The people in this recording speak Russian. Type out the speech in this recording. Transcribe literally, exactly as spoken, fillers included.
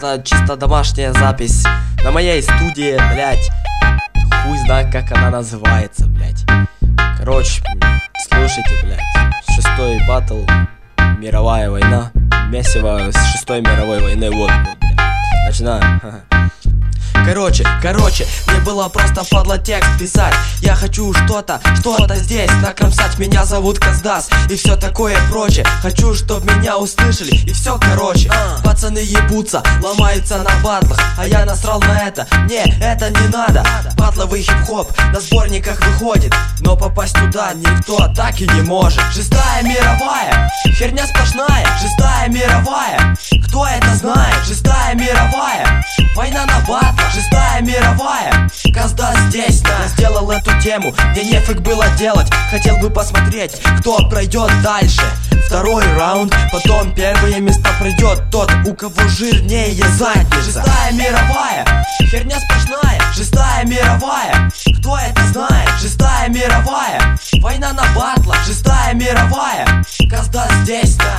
это чисто домашняя запись на моей студии, блять. Хуй знает, как она называется, блять. Короче, слушайте, блять. Шестой батл, мировая война. Месиво с шестой мировой войны, вот, вот, блядь. Начинаем. Короче, короче, мне было просто падло текст писать. Я хочу что-то, что-то здесь накромсать. Меня зовут Каздас и все такое прочее. Хочу, чтоб меня услышали и все короче. Пацаны ебутся, ломаются на батлах, а я насрал на это, не, это не надо. Батловый хип-хоп на сборниках выходит, но попасть туда никто так и не может. Шестая мировая, херня сплошная. Шестая мировая, кто это знает? Шестая мировая, война на батлах. Шестая мировая, Каздас здесь, да. Я сделал эту тему, мне нефиг было делать. Хотел бы посмотреть, кто пройдет дальше. Второй раунд, потом первые места пройдет тот, у кого жирнее задница. Шестая мировая, херня сплошная. Шестая мировая, кто это знает? Шестая мировая, война на батлах. Шестая мировая, Каздас здесь, да.